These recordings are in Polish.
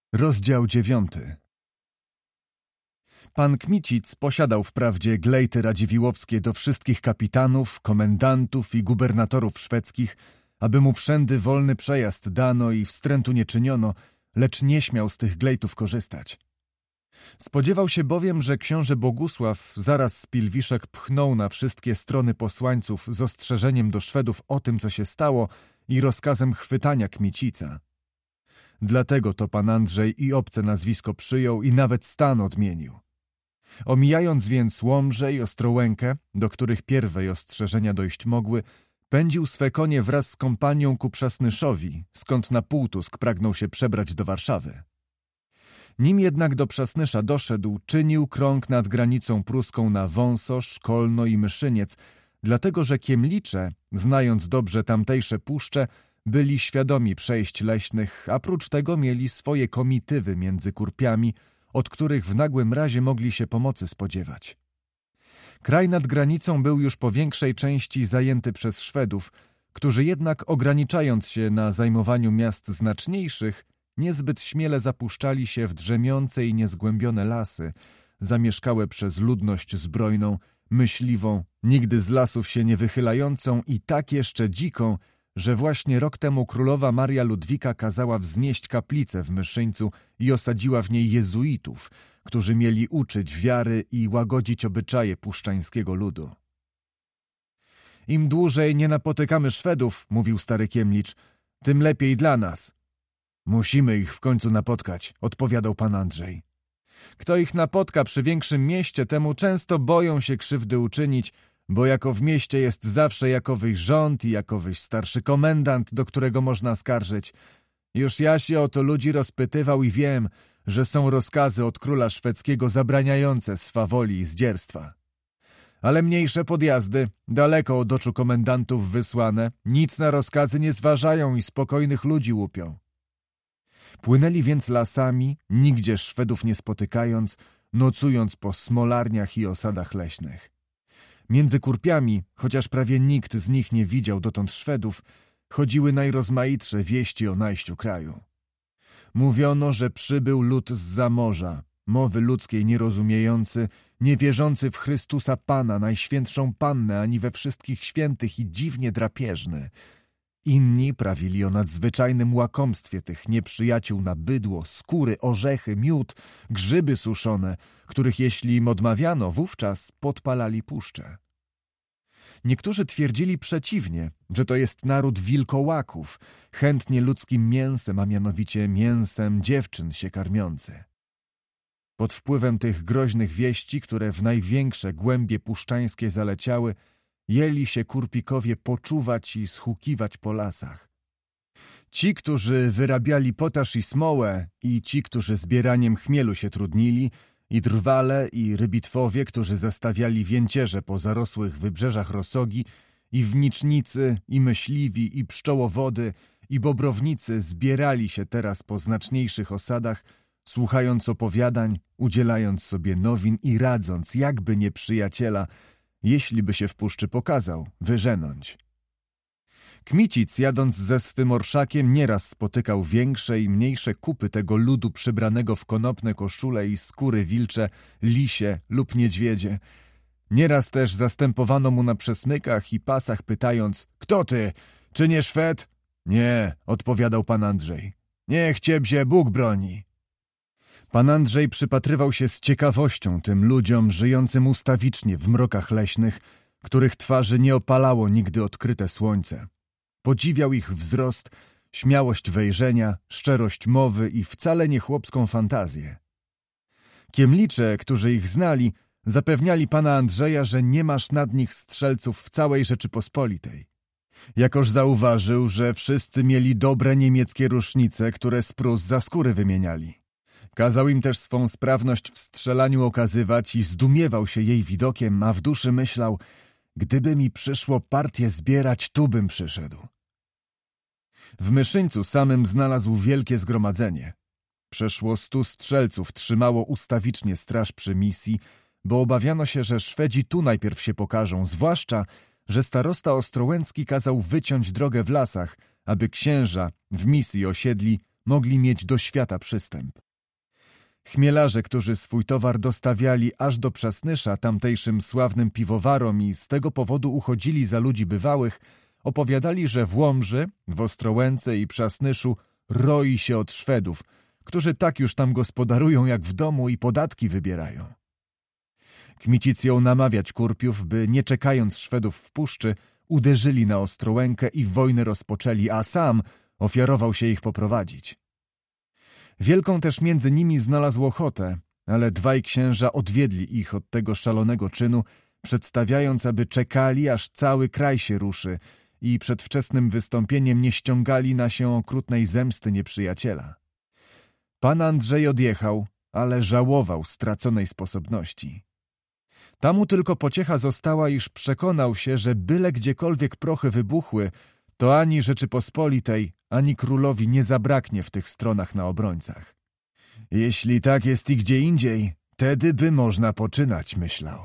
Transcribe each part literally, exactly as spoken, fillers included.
Rozdział dziewiąty. Pan Kmicic posiadał wprawdzie glejty radziwiłłowskie do wszystkich kapitanów, komendantów i gubernatorów szwedzkich, aby mu wszędy wolny przejazd dano i wstrętu nie czyniono, lecz nie śmiał z tych glejtów korzystać. Spodziewał się bowiem, że książę Bogusław zaraz z Pilwiszek pchnął na wszystkie strony posłańców z ostrzeżeniem do Szwedów o tym, co się stało i rozkazem chwytania Kmicica. Dlatego to pan Andrzej i obce nazwisko przyjął i nawet stan odmienił. Omijając więc Łomżę i Ostrołękę, do których pierwej ostrzeżenia dojść mogły, pędził swe konie wraz z kompanią ku Przasnyszowi, skąd na Półtusk pragnął się przebrać do Warszawy. Nim jednak do Przasnysza doszedł, czynił krąg nad granicą pruską na Wąsosz, Kolno i Myszyniec, dlatego że Kiemlicze, znając dobrze tamtejsze puszcze, byli świadomi przejść leśnych, a prócz tego mieli swoje komitywy między kurpiami, od których w nagłym razie mogli się pomocy spodziewać. Kraj nad granicą był już po większej części zajęty przez Szwedów, którzy jednak ograniczając się na zajmowaniu miast znaczniejszych, niezbyt śmiele zapuszczali się w drzemiące i niezgłębione lasy, zamieszkałe przez ludność zbrojną, myśliwą, nigdy z lasów się nie wychylającą i tak jeszcze dziką, że właśnie rok temu królowa Maria Ludwika kazała wznieść kaplicę w Myszyńcu i osadziła w niej jezuitów, którzy mieli uczyć wiary i łagodzić obyczaje puszczańskiego ludu. Im dłużej nie napotykamy Szwedów, mówił stary Kiemlicz, tym lepiej dla nas. Musimy ich w końcu napotkać, odpowiadał pan Andrzej. Kto ich napotka przy większym mieście, temu często boją się krzywdy uczynić, bo jako w mieście jest zawsze jakowyś rząd i jakowyś starszy komendant, do którego można skarżyć. Już ja się o to ludzi rozpytywał i wiem, że są rozkazy od króla szwedzkiego zabraniające swawoli i zdzierstwa. Ale mniejsze podjazdy, daleko od oczu komendantów wysłane, nic na rozkazy nie zważają i spokojnych ludzi łupią. Płynęli więc lasami, nigdzie Szwedów nie spotykając, nocując po smolarniach i osadach leśnych. Między kurpiami, chociaż prawie nikt z nich nie widział dotąd Szwedów, chodziły najrozmaitsze wieści o najściu kraju. Mówiono, że przybył lud zza morza, mowy ludzkiej nierozumiejący, niewierzący w Chrystusa Pana, najświętszą Pannę, ani we wszystkich świętych i dziwnie drapieżny. Inni prawili o nadzwyczajnym łakomstwie tych nieprzyjaciół na bydło, skóry, orzechy, miód, grzyby suszone, których jeśli im odmawiano, wówczas podpalali puszczę. Niektórzy twierdzili przeciwnie, że to jest naród wilkołaków, chętnie ludzkim mięsem, a mianowicie mięsem dziewczyn się karmiący. Pod wpływem tych groźnych wieści, które w największe głębie puszczańskie zaleciały, jęli się kurpikowie poczuwać i schukiwać po lasach. Ci, którzy wyrabiali potaż i smołę, i ci, którzy zbieraniem chmielu się trudnili, i drwale, i rybitwowie, którzy zastawiali więcierze po zarosłych wybrzeżach Rosogi, i wnicznicy, i myśliwi, i pszczołowody, i bobrownicy zbierali się teraz po znaczniejszych osadach, słuchając opowiadań, udzielając sobie nowin i radząc, jakby nieprzyjaciela, jeśli by się w puszczy pokazał, wyżenąć. Kmicic, jadąc ze swym orszakiem, nieraz spotykał większe i mniejsze kupy tego ludu przybranego w konopne koszule i skóry wilcze, lisie lub niedźwiedzie. Nieraz też zastępowano mu na przesmykach i pasach, pytając: kto ty? Czy nie Szwed? Nie, odpowiadał pan Andrzej. Niech ciebie Bóg broni. Pan Andrzej przypatrywał się z ciekawością tym ludziom żyjącym ustawicznie w mrokach leśnych, których twarzy nie opalało nigdy odkryte słońce. Podziwiał ich wzrost, śmiałość wejrzenia, szczerość mowy i wcale nie chłopską fantazję. Kiemlicze, którzy ich znali, zapewniali pana Andrzeja, że nie masz nad nich strzelców w całej Rzeczypospolitej. Jakoż zauważył, że wszyscy mieli dobre niemieckie rusznice, które z Prus za skóry wymieniali. Kazał im też swą sprawność w strzelaniu okazywać i zdumiewał się jej widokiem, a w duszy myślał: gdyby mi przyszło partię zbierać, tu bym przyszedł. W Myszyńcu samym znalazł wielkie zgromadzenie. Przeszło stu strzelców trzymało ustawicznie straż przy misji, bo obawiano się, że Szwedzi tu najpierw się pokażą, zwłaszcza, że starosta ostrołęcki kazał wyciąć drogę w lasach, aby księża w misji osiedli mogli mieć do świata przystęp. Chmielarze, którzy swój towar dostawiali aż do Przasnysza, tamtejszym sławnym piwowarom i z tego powodu uchodzili za ludzi bywałych, opowiadali, że w Łomży, w Ostrołęce i Przasnyszu roi się od Szwedów, którzy tak już tam gospodarują jak w domu i podatki wybierają. Kmicic jął namawiać Kurpiów, by nie czekając Szwedów w puszczy, uderzyli na Ostrołękę i wojnę rozpoczęli, a sam ofiarował się ich poprowadzić. Wielką też między nimi znalazł ochotę, ale dwaj księża odwiedli ich od tego szalonego czynu, przedstawiając, aby czekali, aż cały kraj się ruszy i przed wczesnym wystąpieniem nie ściągali na się okrutnej zemsty nieprzyjaciela. Pan Andrzej odjechał, ale żałował straconej sposobności. Tamu tylko pociecha została, iż przekonał się, że byle gdziekolwiek prochy wybuchły, to ani Rzeczypospolitej, ani królowi nie zabraknie w tych stronach na obrońcach. Jeśli tak jest i gdzie indziej, tedy by można poczynać, myślał.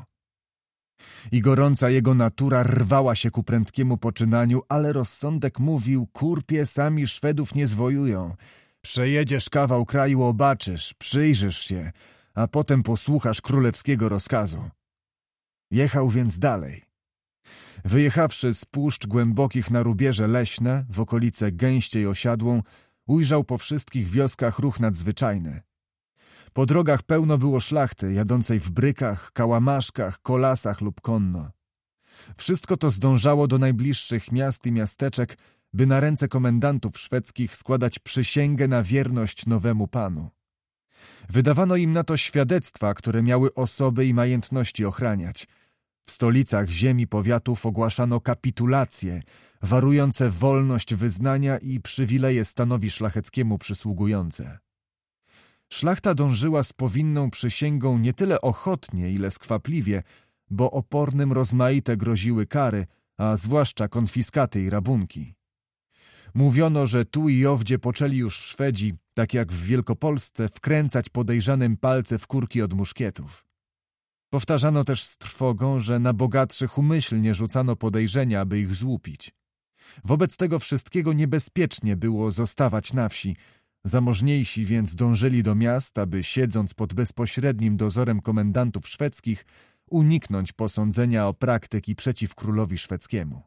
I gorąca jego natura rwała się ku prędkiemu poczynaniu, ale rozsądek mówił: Kurpie sami Szwedów nie zwojują. Przejedziesz kawał kraju, obaczysz, przyjrzysz się, a potem posłuchasz królewskiego rozkazu. Jechał więc dalej. Wyjechawszy z puszcz głębokich na rubieże leśne, w okolice gęściej osiadłą, ujrzał po wszystkich wioskach ruch nadzwyczajny. Po drogach pełno było szlachty, jadącej w brykach, kałamaszkach, kolasach lub konno. Wszystko to zdążało do najbliższych miast i miasteczek, by na ręce komendantów szwedzkich składać przysięgę na wierność nowemu panu. Wydawano im na to świadectwa, które miały osoby i majątności ochraniać. W stolicach ziem i powiatów ogłaszano kapitulacje, warujące wolność wyznania i przywileje stanowi szlacheckiemu przysługujące. Szlachta dążyła z powinną przysięgą nie tyle ochotnie, ile skwapliwie, bo opornym rozmaite groziły kary, a zwłaszcza konfiskaty i rabunki. Mówiono, że tu i owdzie poczęli już Szwedzi, tak jak w Wielkopolsce, wkręcać podejrzanym palce w kurki od muszkietów. Powtarzano też z trwogą, że na bogatszych umyślnie rzucano podejrzenia, aby ich złupić. Wobec tego wszystkiego niebezpiecznie było zostawać na wsi. Zamożniejsi więc dążyli do miast, aby siedząc pod bezpośrednim dozorem komendantów szwedzkich, uniknąć posądzenia o praktyki przeciw królowi szwedzkiemu.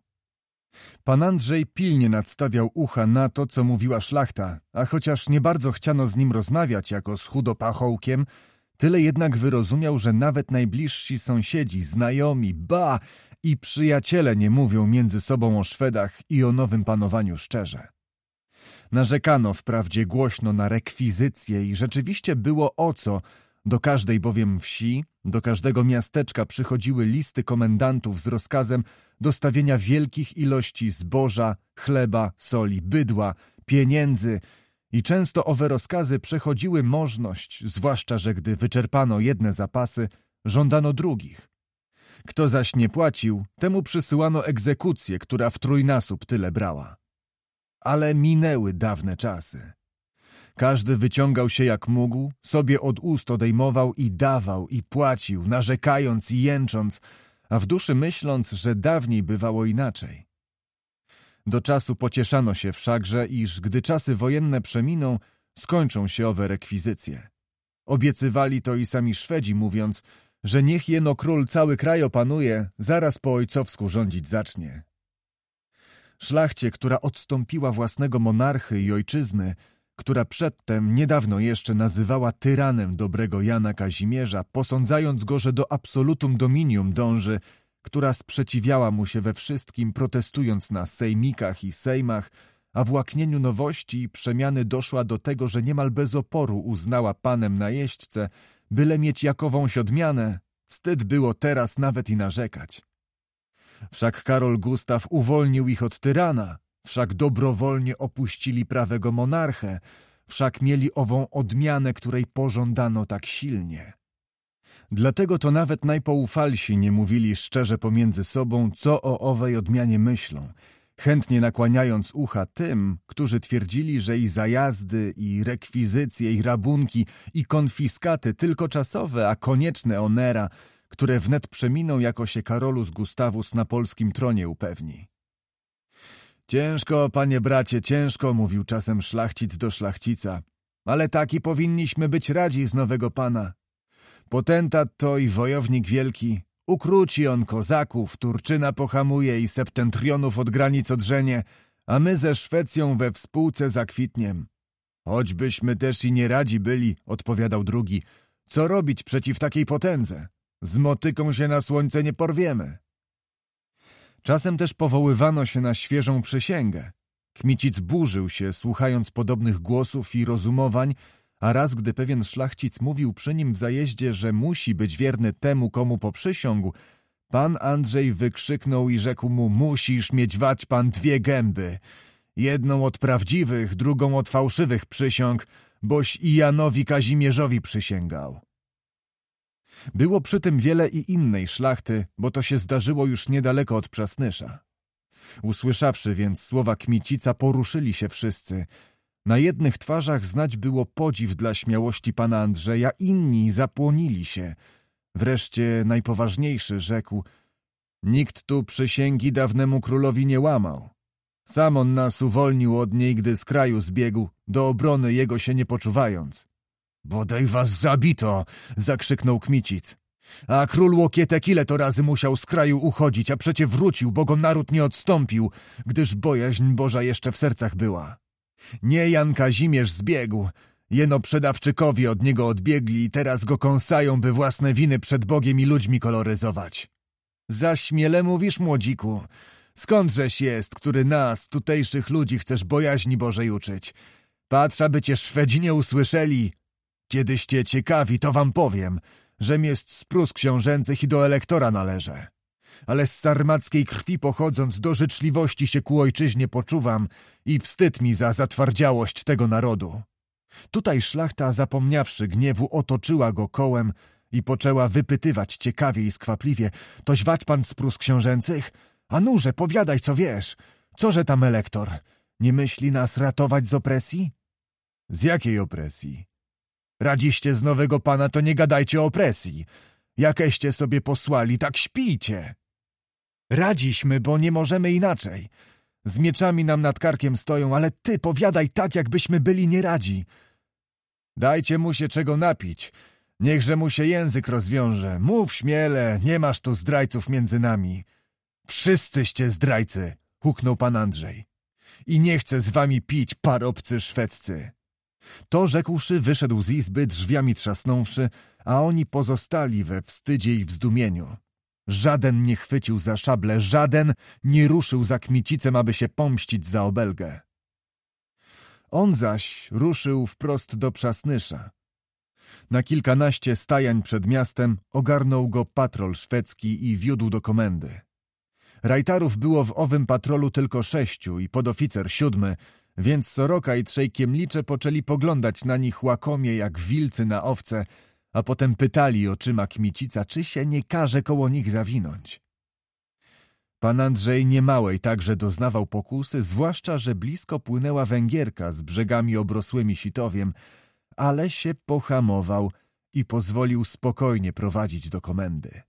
Pan Andrzej pilnie nadstawiał ucha na to, co mówiła szlachta, a chociaż nie bardzo chciano z nim rozmawiać jako z chudopachołkiem, tyle jednak wyrozumiał, że nawet najbliżsi sąsiedzi, znajomi, ba i przyjaciele nie mówią między sobą o Szwedach i o nowym panowaniu szczerze. Narzekano wprawdzie głośno na rekwizycję i rzeczywiście było o co, do każdej bowiem wsi, do każdego miasteczka przychodziły listy komendantów z rozkazem dostawienia wielkich ilości zboża, chleba, soli, bydła, pieniędzy i często owe rozkazy przechodziły możność, zwłaszcza że gdy wyczerpano jedne zapasy, żądano drugich. Kto zaś nie płacił, temu przysyłano egzekucję, która w trójnasób tyle brała. Ale minęły dawne czasy. Każdy wyciągał się jak mógł, sobie od ust odejmował i dawał i płacił, narzekając i jęcząc, a w duszy myśląc, że dawniej bywało inaczej. Do czasu pocieszano się wszakże, iż gdy czasy wojenne przeminą, skończą się owe rekwizycje. Obiecywali to i sami Szwedzi, mówiąc, że niech jeno król cały kraj opanuje, zaraz po ojcowsku rządzić zacznie. Szlachcie, która odstąpiła własnego monarchy i ojczyzny, która przedtem niedawno jeszcze nazywała tyranem dobrego Jana Kazimierza, posądzając go, że do absolutum dominium dąży, która sprzeciwiała mu się we wszystkim, protestując na sejmikach i sejmach, a w łaknieniu nowości i przemiany doszła do tego, że niemal bez oporu uznała panem najeźdźcę, byle mieć jakowąś odmianę, wstyd było teraz nawet i narzekać. Wszak Karol Gustaw uwolnił ich od tyrana, wszak dobrowolnie opuścili prawego monarchę, wszak mieli ową odmianę, której pożądano tak silnie. Dlatego to nawet najpoufalsi nie mówili szczerze pomiędzy sobą, co o owej odmianie myślą, chętnie nakłaniając ucha tym, którzy twierdzili, że i zajazdy, i rekwizycje, i rabunki, i konfiskaty tylko czasowe, a konieczne onera, które wnet przeminą, jako się Karolus Gustawus na polskim tronie upewni. Ciężko, panie bracie, ciężko, mówił czasem szlachcic do szlachcica, ale taki powinniśmy być radzi z nowego pana. Potentat to i wojownik wielki, ukróci on kozaków, Turczyna pohamuje i septentrionów od granic odrzenie, a my ze Szwecją we współce zakwitniem. Choćbyśmy też i nie radzi byli, odpowiadał drugi, co robić przeciw takiej potędze? Z motyką się na słońce nie porwiemy. Czasem też powoływano się na świeżą przysięgę. Kmicic burzył się, słuchając podobnych głosów i rozumowań, a raz, gdy pewien szlachcic mówił przy nim w zajeździe, że musi być wierny temu, komu poprzysiągł, pan Andrzej wykrzyknął i rzekł mu: musisz mieć wać pan dwie gęby, jedną od prawdziwych, drugą od fałszywych przysiąg, boś i Janowi Kazimierzowi przysięgał. Było przy tym wiele i innej szlachty, bo to się zdarzyło już niedaleko od Przasnysza. Usłyszawszy więc słowa Kmicica, poruszyli się wszyscy. Na jednych twarzach znać było podziw dla śmiałości pana Andrzeja, inni zapłonili się. Wreszcie najpoważniejszy rzekł: nikt tu przysięgi dawnemu królowi nie łamał. Sam on nas uwolnił od niej, gdy z kraju zbiegł, do obrony jego się nie poczuwając. Bodaj was zabito! Zakrzyknął Kmicic. A król Łokietek ile to razy musiał z kraju uchodzić, a przecie wrócił, bo go naród nie odstąpił, gdyż bojaźń Boża jeszcze w sercach była. Nie Jan Kazimierz zbiegł, jeno przedawczykowie od niego odbiegli i teraz go kąsają, by własne winy przed Bogiem i ludźmi koloryzować. Zaśmiele mówisz, młodziku, skądżeś jest, który nas, tutejszych ludzi, chcesz bojaźni Bożej uczyć? Patrz, aby cię Szwedzi nie usłyszeli. Kiedyście ciekawi, to wam powiem, żem jest z Prus książęcych i do elektora należę. Ale z sarmackiej krwi pochodząc, do życzliwości się ku ojczyźnie poczuwam i wstyd mi za zatwardziałość tego narodu. Tutaj szlachta, zapomniawszy gniewu, otoczyła go kołem i poczęła wypytywać ciekawie i skwapliwie: toś wać pan z Prus książęcych? A nurze, powiadaj, co wiesz. Coże tam elektor? Nie myśli nas ratować z opresji? Z jakiej opresji? Radziście z nowego pana, to nie gadajcie o opresji. Jakeście sobie posłali, tak śpijcie. Radziśmy, bo nie możemy inaczej. Z mieczami nam nad karkiem stoją, ale ty powiadaj tak, jakbyśmy byli nieradzi. Dajcie mu się czego napić. Niechże mu się język rozwiąże. Mów śmiele, nie masz tu zdrajców między nami. Wszyscyście zdrajcy, huknął pan Andrzej. I nie chcę z wami pić, parobcy szwedzcy. To rzekłszy, wyszedł z izby, drzwiami trzasnąwszy, a oni pozostali we wstydzie i wzdumieniu. Żaden nie chwycił za szablę, żaden nie ruszył za Kmicicem, aby się pomścić za obelgę. On zaś ruszył wprost do Przasnysza. Na kilkanaście stajań przed miastem ogarnął go patrol szwedzki i wiódł do komendy. Rajtarów było w owym patrolu tylko sześciu i podoficer siódmy, więc Soroka i trzej kiemlicze poczęli poglądać na nich łakomie jak wilcy na owce, a potem pytali oczyma Kmicica, czy się nie każe koło nich zawinąć. Pan Andrzej niemałej także doznawał pokusy, zwłaszcza że blisko płynęła Węgierka z brzegami obrosłymi sitowiem, ale się pohamował i pozwolił spokojnie prowadzić do komendy.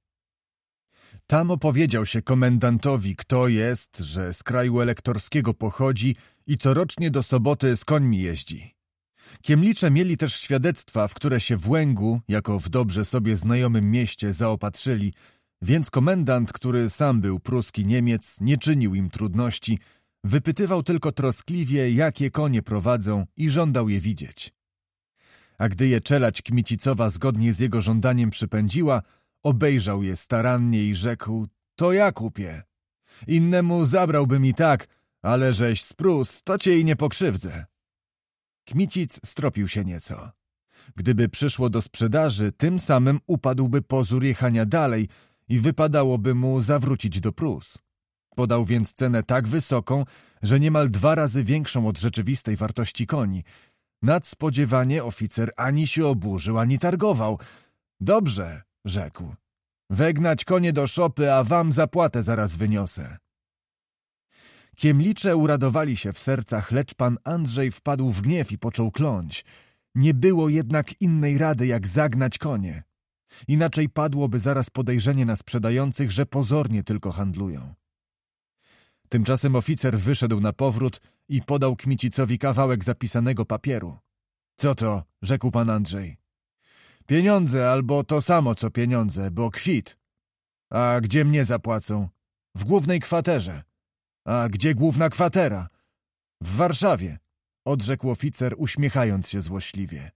Tam opowiedział się komendantowi, kto jest, że z kraju elektorskiego pochodzi i corocznie do soboty z końmi jeździ. Kiemlicze mieli też świadectwa, w które się w Łęgu, jako w dobrze sobie znajomym mieście, zaopatrzyli, więc komendant, który sam był pruski Niemiec, nie czynił im trudności, wypytywał tylko troskliwie, jakie konie prowadzą i żądał je widzieć. A gdy je czelać Kmicicowa zgodnie z jego żądaniem przypędziła, obejrzał je starannie i rzekł: to ja kupię. Innemu zabrałbym i tak, ale żeś z Prus, to cię i nie pokrzywdzę. Kmicic stropił się nieco. Gdyby przyszło do sprzedaży, tym samym upadłby pozór jechania dalej i wypadałoby mu zawrócić do Prus. Podał więc cenę tak wysoką, że niemal dwa razy większą od rzeczywistej wartości koni. Nadspodziewanie oficer ani się oburzył, ani targował. Dobrze, rzekł. Wegnać konie do szopy, a wam zapłatę zaraz wyniosę. Kiemlicze uradowali się w sercach, lecz pan Andrzej wpadł w gniew i począł kląć. Nie było jednak innej rady, jak zagnać konie. Inaczej padłoby zaraz podejrzenie na sprzedających, że pozornie tylko handlują. Tymczasem oficer wyszedł na powrót i podał Kmicicowi kawałek zapisanego papieru. Co to? Rzekł pan Andrzej. Pieniądze albo to samo co pieniądze, bo kwit. A gdzie mnie zapłacą? W głównej kwaterze. A gdzie główna kwatera? W Warszawie, odrzekł oficer, uśmiechając się złośliwie.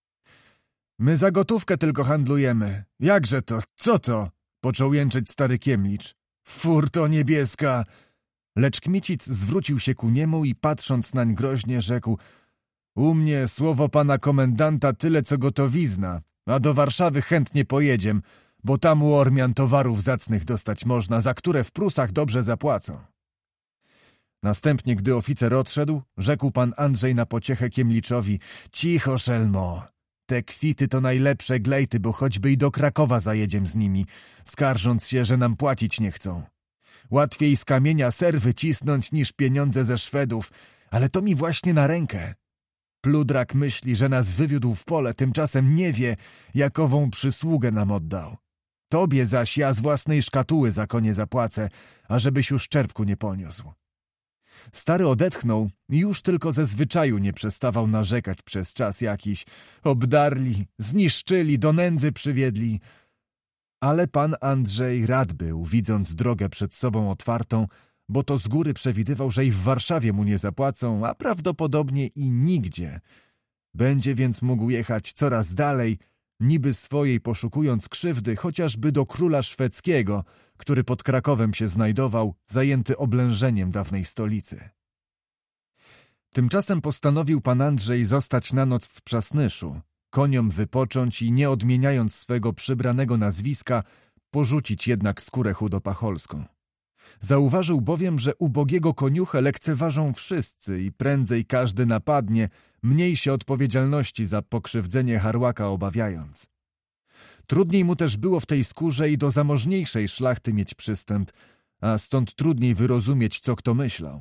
My za gotówkę tylko handlujemy. Jakże to? Co to? Począł jęczeć stary Kiemlicz. Furto niebieska! Lecz Kmicic zwrócił się ku niemu i patrząc nań groźnie rzekł: U mnie słowo pana komendanta tyle co gotowizna, a do Warszawy chętnie pojedziem, bo tam u Ormian towarów zacnych dostać można, za które w Prusach dobrze zapłacą. Następnie, gdy oficer odszedł, rzekł pan Andrzej na pociechę Kiemliczowi: Cicho, szelmo! Te kwity to najlepsze glejty, bo choćby i do Krakowa zajedziem z nimi, skarżąc się, że nam płacić nie chcą. Łatwiej z kamienia ser wycisnąć niż pieniądze ze Szwedów, ale to mi właśnie na rękę. Pludrak myśli, że nas wywiódł w pole, tymczasem nie wie, jakową przysługę nam oddał. Tobie zaś ja z własnej szkatuły za konie zapłacę, ażebyś już czerpku nie poniósł. Stary odetchnął i już tylko ze zwyczaju nie przestawał narzekać przez czas jakiś. Obdarli, zniszczyli, do nędzy przywiedli. Ale pan Andrzej rad był, widząc drogę przed sobą otwartą, bo to z góry przewidywał, że i w Warszawie mu nie zapłacą, a prawdopodobnie i nigdzie. Będzie więc mógł jechać coraz dalej, niby swojej poszukując krzywdy, chociażby do króla szwedzkiego, który pod Krakowem się znajdował, zajęty oblężeniem dawnej stolicy. Tymczasem postanowił pan Andrzej zostać na noc w Przasnyszu, koniom wypocząć i nie odmieniając swego przybranego nazwiska, porzucić jednak skórę chudopacholską. Zauważył bowiem, że ubogiego koniuchę lekceważą wszyscy i prędzej każdy napadnie, mniej się odpowiedzialności za pokrzywdzenie harłaka obawiając. Trudniej mu też było w tej skórze i do zamożniejszej szlachty mieć przystęp, a stąd trudniej wyrozumieć, co kto myślał.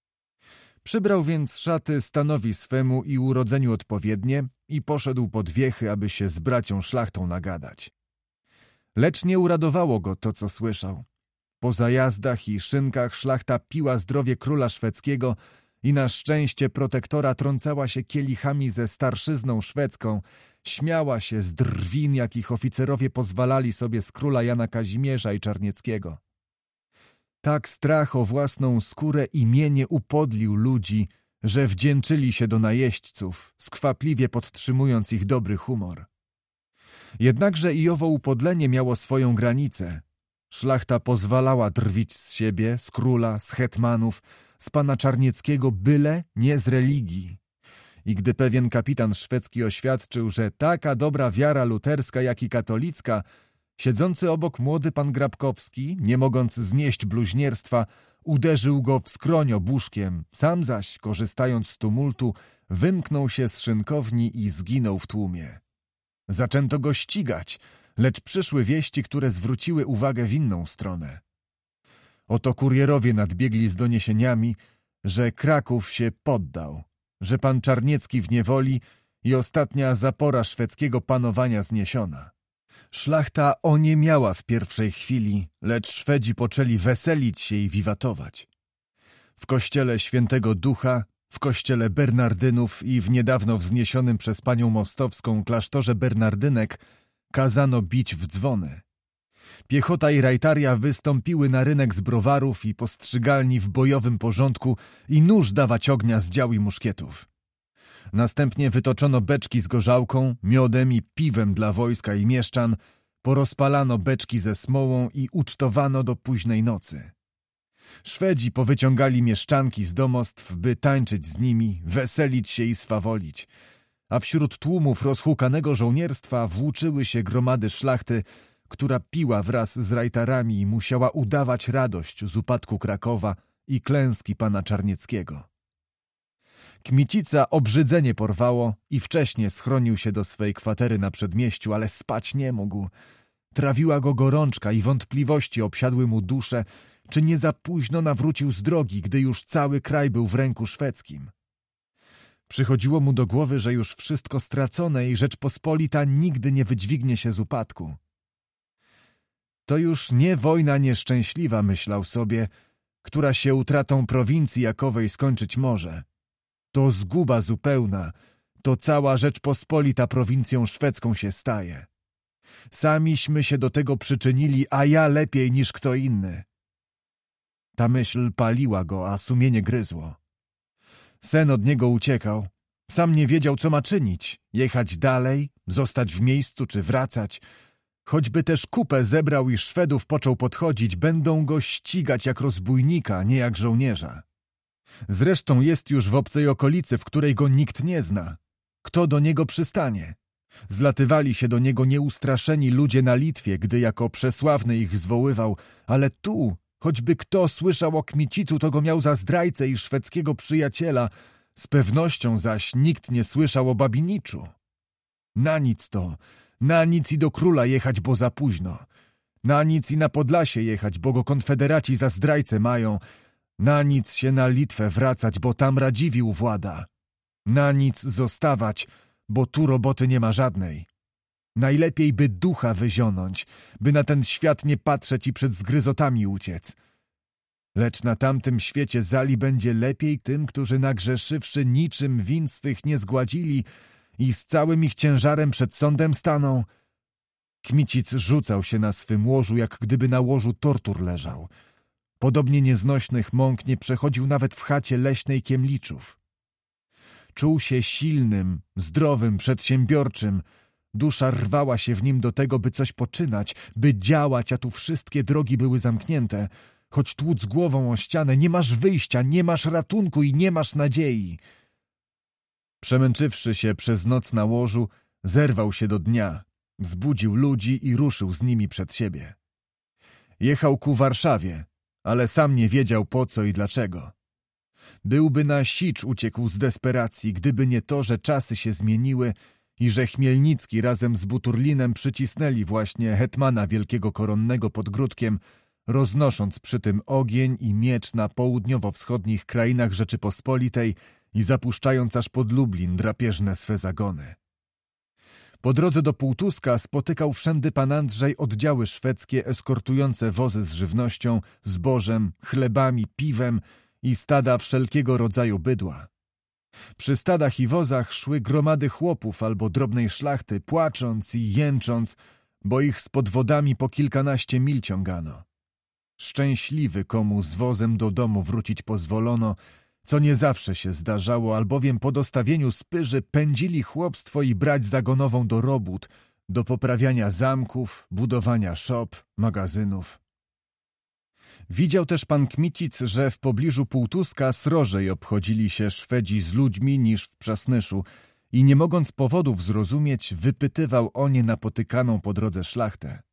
Przybrał więc szaty stanowi swemu i urodzeniu odpowiednie i poszedł pod wiechy, aby się z bracią szlachtą nagadać. Lecz nie uradowało go to, co słyszał. Po zajazdach i szynkach szlachta piła zdrowie króla szwedzkiego i na szczęście protektora trącała się kielichami ze starszyzną szwedzką, śmiała się z drwin, jakich oficerowie pozwalali sobie z króla Jana Kazimierza i Czarnieckiego. Tak strach o własną skórę i mienie upodlił ludzi, że wdzięczyli się do najeźdźców, skwapliwie podtrzymując ich dobry humor. Jednakże i owo upodlenie miało swoją granicę. Szlachta pozwalała drwić z siebie, z króla, z hetmanów, z pana Czarnieckiego, byle nie z religii. I gdy pewien kapitan szwedzki oświadczył, że taka dobra wiara luterska, jak i katolicka, siedzący obok młody pan Grabkowski, nie mogąc znieść bluźnierstwa, uderzył go w skroń obuszkiem, sam zaś, korzystając z tumultu, wymknął się z szynkowni i zginął w tłumie. Zaczęto go ścigać, lecz przyszły wieści, które zwróciły uwagę w inną stronę. Oto kurierowie nadbiegli z doniesieniami, że Kraków się poddał, że pan Czarniecki w niewoli i ostatnia zapora szwedzkiego panowania zniesiona. Szlachta oniemiała w pierwszej chwili, lecz Szwedzi poczęli weselić się i wiwatować. W kościele Świętego Ducha, w kościele Bernardynów i w niedawno wzniesionym przez panią Mostowską klasztorze Bernardynek kazano bić w dzwony. Piechota i rajtaria wystąpiły na rynek z browarów i postrzygalni w bojowym porządku i nóż dawać ognia z dział i muszkietów. Następnie wytoczono beczki z gorzałką, miodem i piwem dla wojska i mieszczan, porozpalano beczki ze smołą i ucztowano do późnej nocy. Szwedzi powyciągali mieszczanki z domostw, by tańczyć z nimi, weselić się i swawolić, a wśród tłumów rozhukanego żołnierstwa włóczyły się gromady szlachty, która piła wraz z rajtarami i musiała udawać radość z upadku Krakowa i klęski pana Czarnieckiego. Kmicica obrzydzenie porwało i wcześnie schronił się do swej kwatery na przedmieściu, ale spać nie mógł. Trawiła go gorączka i wątpliwości obsiadły mu duszę, czy nie za późno nawrócił z drogi, gdy już cały kraj był w ręku szwedzkim. Przychodziło mu do głowy, że już wszystko stracone i Rzeczpospolita nigdy nie wydźwignie się z upadku. To już nie wojna nieszczęśliwa, myślał sobie, która się utratą prowincji jakowej skończyć może. To zguba zupełna, to cała Rzeczpospolita prowincją szwedzką się staje. Samiśmy się do tego przyczynili, a ja lepiej niż kto inny. Ta myśl paliła go, a sumienie gryzło. Sen od niego uciekał. Sam nie wiedział, co ma czynić. Jechać dalej, zostać w miejscu czy wracać. Choćby też kupę zebrał i Szwedów począł podchodzić, będą go ścigać jak rozbójnika, nie jak żołnierza. Zresztą jest już w obcej okolicy, w której go nikt nie zna. Kto do niego przystanie? Zlatywali się do niego nieustraszeni ludzie na Litwie, gdy jako przesławny ich zwoływał, ale tu, choćby kto słyszał o Kmicicu, to go miał za zdrajcę i szwedzkiego przyjaciela, z pewnością zaś nikt nie słyszał o Babiniczu. Na nic to, na nic i do króla jechać, bo za późno. Na nic i na Podlasie jechać, bo go konfederaci za zdrajcę mają. Na nic się na Litwę wracać, bo tam Radziwiłł włada. Na nic zostawać, bo tu roboty nie ma żadnej. Najlepiej by ducha wyzionąć, by na ten świat nie patrzeć i przed zgryzotami uciec. Lecz na tamtym świecie zali będzie lepiej tym, którzy nagrzeszywszy niczym win swych nie zgładzili i z całym ich ciężarem przed sądem staną. Kmicic rzucał się na swym łożu, jak gdyby na łożu tortur leżał. Podobnie nieznośnych mąk nie przechodził nawet w chacie leśnej Kiemliczów. Czuł się silnym, zdrowym, przedsiębiorczym. Dusza rwała się w nim do tego, by coś poczynać, by działać, a tu wszystkie drogi były zamknięte. Choć tłuc głową o ścianę, nie masz wyjścia, nie masz ratunku i nie masz nadziei. Przemęczywszy się przez noc na łożu, zerwał się do dnia, zbudził ludzi i ruszył z nimi przed siebie. Jechał ku Warszawie, ale sam nie wiedział po co i dlaczego. Byłby na sicz uciekł z desperacji, gdyby nie to, że czasy się zmieniły i że Chmielnicki razem z Buturlinem przycisnęli właśnie hetmana wielkiego koronnego pod Gródkiem, roznosząc przy tym ogień i miecz na południowo-wschodnich krainach Rzeczypospolitej i zapuszczając aż pod Lublin drapieżne swe zagony. Po drodze do Półtuska spotykał wszędy pan Andrzej oddziały szwedzkie eskortujące wozy z żywnością, zbożem, chlebami, piwem i stada wszelkiego rodzaju bydła. Przy stadach i wozach szły gromady chłopów albo drobnej szlachty, płacząc i jęcząc, bo ich z podwodami po kilkanaście mil ciągano. Szczęśliwy, komu z wozem do domu wrócić pozwolono, co nie zawsze się zdarzało, albowiem po dostawieniu spyży pędzili chłopstwo i brać zagonową do robót, do poprawiania zamków, budowania szop, magazynów. Widział też pan Kmicic, że w pobliżu Półtuska srożej obchodzili się Szwedzi z ludźmi niż w Przasnyszu i nie mogąc powodów zrozumieć, wypytywał o nie napotykaną po drodze szlachtę.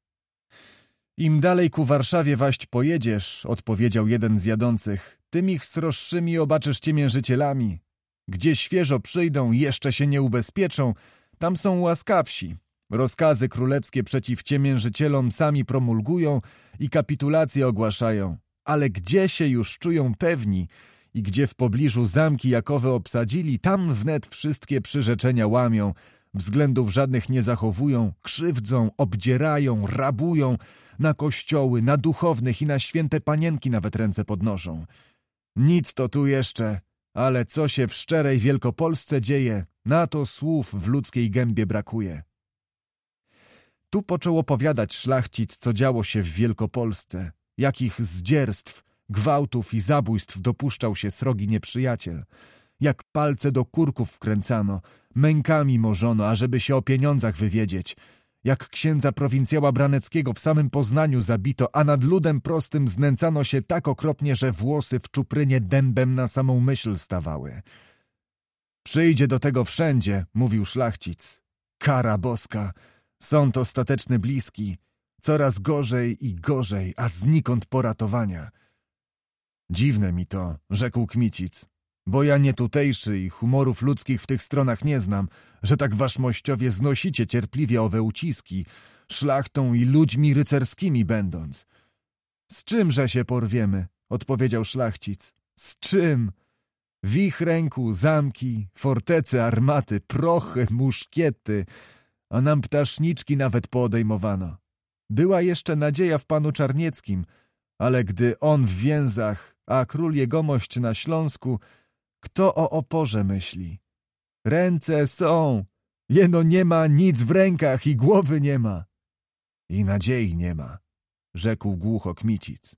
Im dalej ku Warszawie waść pojedziesz, odpowiedział jeden z jadących, tym ich sroższymi obaczysz ciemiężycielami. Gdzie świeżo przyjdą, jeszcze się nie ubezpieczą, tam są łaskawsi. Rozkazy królewskie przeciw ciemiężycielom sami promulgują i kapitulacje ogłaszają. Ale gdzie się już czują pewni i gdzie w pobliżu zamki jakowe obsadzili, tam wnet wszystkie przyrzeczenia łamią, względów żadnych nie zachowują, krzywdzą, obdzierają, rabują, na kościoły, na duchownych i na święte panienki nawet ręce podnoszą. Nic to tu jeszcze, ale co się w szczerej Wielkopolsce dzieje, na to słów w ludzkiej gębie brakuje. Tu począł opowiadać szlachcic, co działo się w Wielkopolsce, jakich zdzierstw, gwałtów i zabójstw dopuszczał się srogi nieprzyjaciel, jak palce do kurków wkręcano, mękami morzono, ażeby się o pieniądzach wywiedzieć, jak księdza prowincjała Braneckiego w samym Poznaniu zabito, a nad ludem prostym znęcano się tak okropnie, że włosy w czuprynie dębem na samą myśl stawały. Przyjdzie do tego wszędzie, mówił szlachcic. Kara boska, sąd ostateczny bliski, coraz gorzej i gorzej, a znikąd poratowania. Dziwne mi to, rzekł Kmicic, bo ja nie tutejszy i humorów ludzkich w tych stronach nie znam, że tak waszmościowie znosicie cierpliwie owe uciski, szlachtą i ludźmi rycerskimi będąc. Z czymże się porwiemy? Odpowiedział szlachcic. Z czym? W ich ręku zamki, fortece, armaty, prochy, muszkiety, a nam ptaszniczki nawet poodejmowano. Była jeszcze nadzieja w panu Czarnieckim, ale gdy on w więzach, a król jegomość na Śląsku, kto o oporze myśli? Ręce są, jeno nie ma nic w rękach i głowy nie ma. I nadziei nie ma, rzekł głucho Kmicic.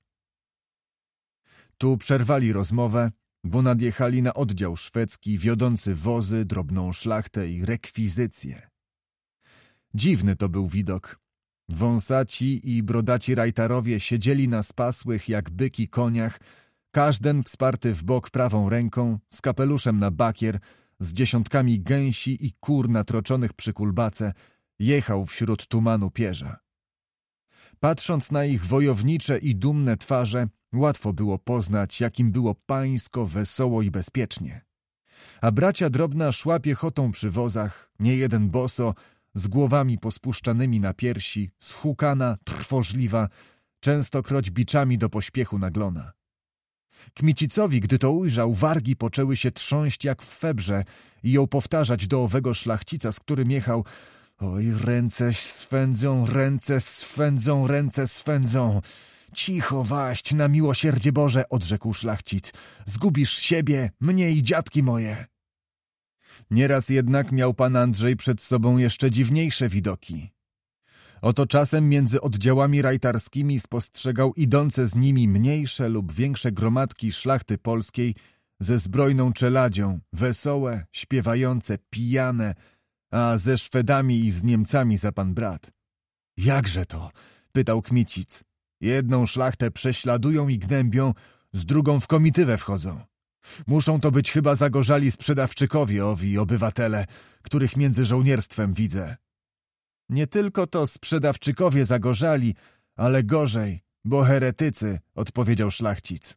Tu przerwali rozmowę, bo nadjechali na oddział szwedzki wiodący wozy, drobną szlachtę i rekwizycję. Dziwny to był widok. Wąsaci i brodaci rajtarowie siedzieli na spasłych jak byki koniach, każden wsparty w bok prawą ręką, z kapeluszem na bakier, z dziesiątkami gęsi i kur natroczonych przy kulbace, jechał wśród tumanu pierza. Patrząc na ich wojownicze i dumne twarze, łatwo było poznać, jakim było pańsko, wesoło i bezpiecznie. A bracia Drobna szła piechotą przy wozach, niejeden boso, z głowami pospuszczanymi na piersi, schukana, trwożliwa, częstokroć biczami do pośpiechu naglona. Kmicicowi, gdy to ujrzał, wargi poczęły się trząść jak w febrze i ją powtarzać do owego szlachcica, z którym jechał: oj, ręce swędzą, ręce swędzą, ręce swędzą. Cicho waść, na miłosierdzie Boże, odrzekł szlachcic. Zgubisz siebie, mnie i dziadki moje. Nieraz jednak miał pan Andrzej przed sobą jeszcze dziwniejsze widoki. Oto czasem między oddziałami rajtarskimi spostrzegał idące z nimi mniejsze lub większe gromadki szlachty polskiej ze zbrojną czeladzią, wesołe, śpiewające, pijane, a ze Szwedami i z Niemcami za pan brat. Jakże to? Pytał Kmicic. Jedną szlachtę prześladują i gnębią, z drugą w komitywę wchodzą. Muszą to być chyba zagorzali sprzedawczykowie owi obywatele, których między żołnierstwem widzę. Nie tylko to sprzedawczykowie zagorzali, ale gorzej, bo heretycy, odpowiedział szlachcic.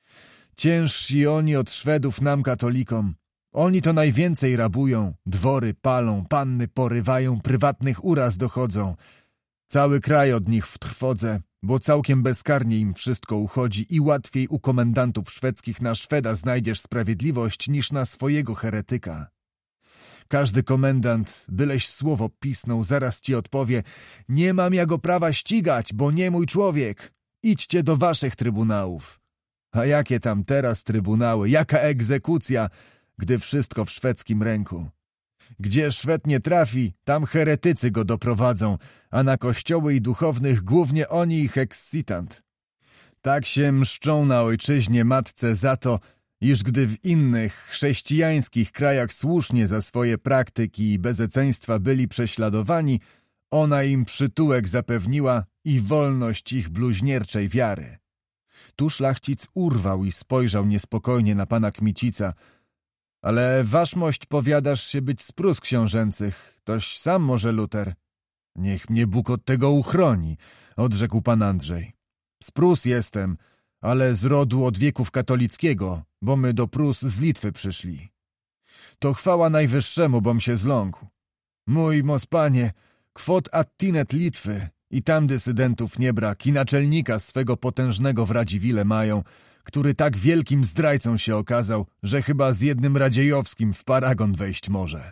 Ciężsi oni od Szwedów nam katolikom. Oni to najwięcej rabują, dwory palą, panny porywają, prywatnych uraz dochodzą. Cały kraj od nich w trwodze, bo całkiem bezkarnie im wszystko uchodzi i łatwiej u komendantów szwedzkich na Szweda znajdziesz sprawiedliwość niż na swojego heretyka. Każdy komendant, byleś słowo pisnął, zaraz ci odpowie: nie mam ja go prawa ścigać, bo nie mój człowiek. Idźcie do waszych trybunałów. A jakie tam teraz trybunały, jaka egzekucja, gdy wszystko w szwedzkim ręku. Gdzie Szwed nie trafi, tam heretycy go doprowadzą, a na kościoły i duchownych głównie oni ich excitant. Tak się mszczą na ojczyźnie matce za to, iż gdy w innych chrześcijańskich krajach słusznie za swoje praktyki i bezeceństwa byli prześladowani, ona im przytułek zapewniła i wolność ich bluźnierczej wiary. Tu szlachcic urwał i spojrzał niespokojnie na pana Kmicica. Ale waszmość powiadasz się być z Prus książęcych, toś sam może Luter. Niech mnie Bóg od tego uchroni, odrzekł pan Andrzej. Z Prus jestem, ale z rodu od wieków katolickiego, bo my do Prus z Litwy przyszli. To chwała Najwyższemu, bom się zląkł. Mój mospanie, kwot attinet Litwy i tam dysydentów nie brak i naczelnika swego potężnego w Radziwile mają, który tak wielkim zdrajcą się okazał, że chyba z jednym Radziejowskim w paragon wejść może.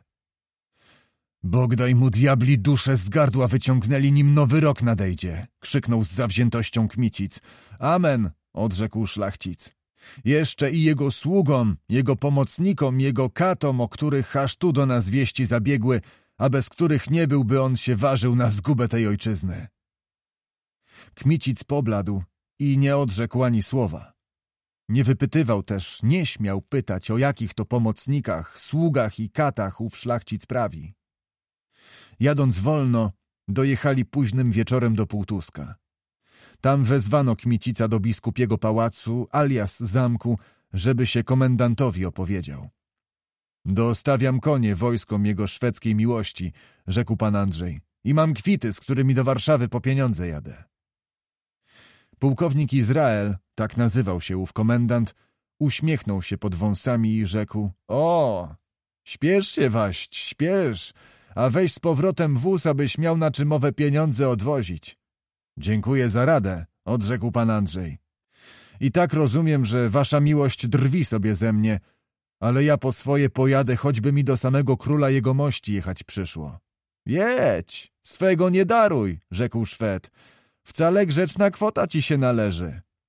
Bóg daj mu diabli duszę z gardła wyciągnęli, nim nowy rok nadejdzie, krzyknął z zawziętością Kmicic. Amen, odrzekł szlachcic. Jeszcze i jego sługom, jego pomocnikom, jego katom, o których aż tu do nas wieści zabiegły, a bez których nie byłby on się ważył na zgubę tej ojczyzny. Kmicic pobladł i nie odrzekł ani słowa. Nie wypytywał też, nie śmiał pytać, o jakich to pomocnikach, sługach i katach ów szlachcic prawi. Jadąc wolno, dojechali późnym wieczorem do Półtuska. Tam wezwano Kmicica do biskupiego pałacu, alias zamku, żeby się komendantowi opowiedział. Dostawiam konie wojskom jego szwedzkiej miłości, rzekł pan Andrzej, i mam kwity, z którymi do Warszawy po pieniądze jadę. Pułkownik Izrael, tak nazywał się ów komendant, uśmiechnął się pod wąsami i rzekł: o, śpiesz się waść, śpiesz, a weź z powrotem wóz, abyś miał na czym owe pieniądze odwozić. Dziękuję za radę, odrzekł pan Andrzej. I tak rozumiem, że wasza miłość drwi sobie ze mnie, ale ja po swoje pojadę, choćby mi do samego króla jegomości jechać przyszło. Jedź, swego nie daruj, rzekł Szwed. Wcale grzeczna kwota ci się należy.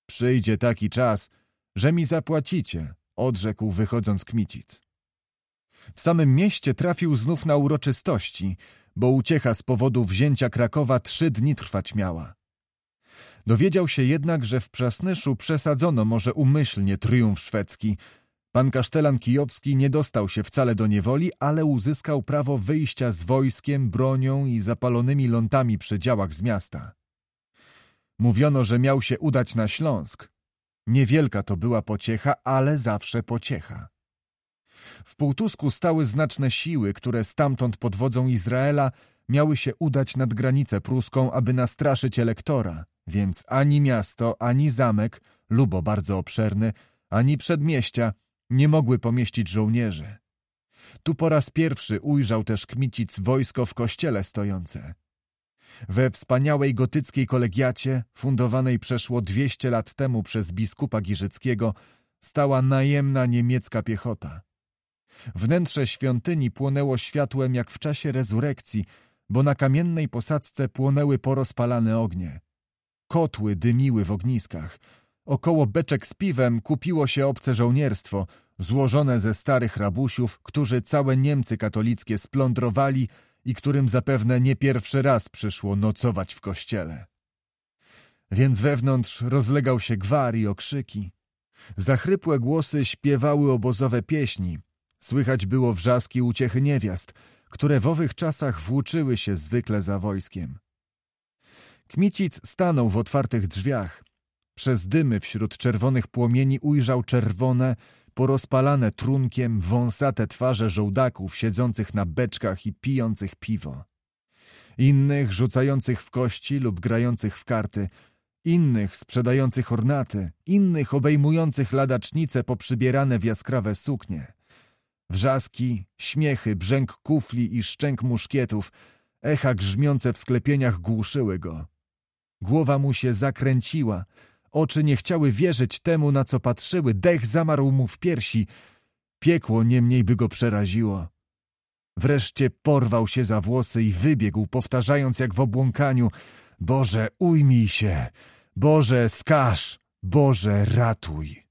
Przyjdzie taki czas, że mi zapłacicie, odrzekł wychodząc Kmicic. W samym mieście trafił znów na uroczystości, bo uciecha z powodu wzięcia Krakowa trzy dni trwać miała. Dowiedział się jednak, że w Przasnyszu przesadzono może umyślnie triumf szwedzki. Pan kasztelan kijowski nie dostał się wcale do niewoli, ale uzyskał prawo wyjścia z wojskiem, bronią i zapalonymi lątami przy działach z miasta. Mówiono, że miał się udać na Śląsk. Niewielka to była pociecha, ale zawsze pociecha. W Półtusku stały znaczne siły, które stamtąd pod wodzą Izraela miały się udać nad granicę pruską, aby nastraszyć elektora, więc ani miasto, ani zamek, lubo bardzo obszerny, ani przedmieścia nie mogły pomieścić żołnierzy. Tu po raz pierwszy ujrzał też Kmicic wojsko w kościele stojące. We wspaniałej gotyckiej kolegiacie, fundowanej przeszło dwieście lat temu przez biskupa Giżyckiego, stała najemna niemiecka piechota. Wnętrze świątyni płonęło światłem jak w czasie rezurekcji, bo na kamiennej posadzce płonęły porozpalane ognie. Kotły dymiły w ogniskach. Około beczek z piwem kupiło się obce żołnierstwo, złożone ze starych rabusiów, którzy całe Niemcy katolickie splądrowali i którym zapewne nie pierwszy raz przyszło nocować w kościele. Więc wewnątrz rozlegał się gwar i okrzyki. Zachrypłe głosy śpiewały obozowe pieśni. Słychać było wrzaski uciechy niewiast, które w owych czasach włóczyły się zwykle za wojskiem. Kmicic stanął w otwartych drzwiach. Przez dymy wśród czerwonych płomieni ujrzał czerwone, porozpalane trunkiem, wąsate twarze żołdaków siedzących na beczkach i pijących piwo. Innych rzucających w kości lub grających w karty, innych sprzedających ornaty, innych obejmujących ladacznice poprzybierane w jaskrawe suknie. Wrzaski, śmiechy, brzęk kufli i szczęk muszkietów, echa grzmiące w sklepieniach głuszyły go. Głowa mu się zakręciła, oczy nie chciały wierzyć temu, na co patrzyły, dech zamarł mu w piersi. Piekło niemniej by go przeraziło. Wreszcie porwał się za włosy i wybiegł, powtarzając jak w obłąkaniu: Boże, ujmij się! Boże, skaż! Boże, ratuj!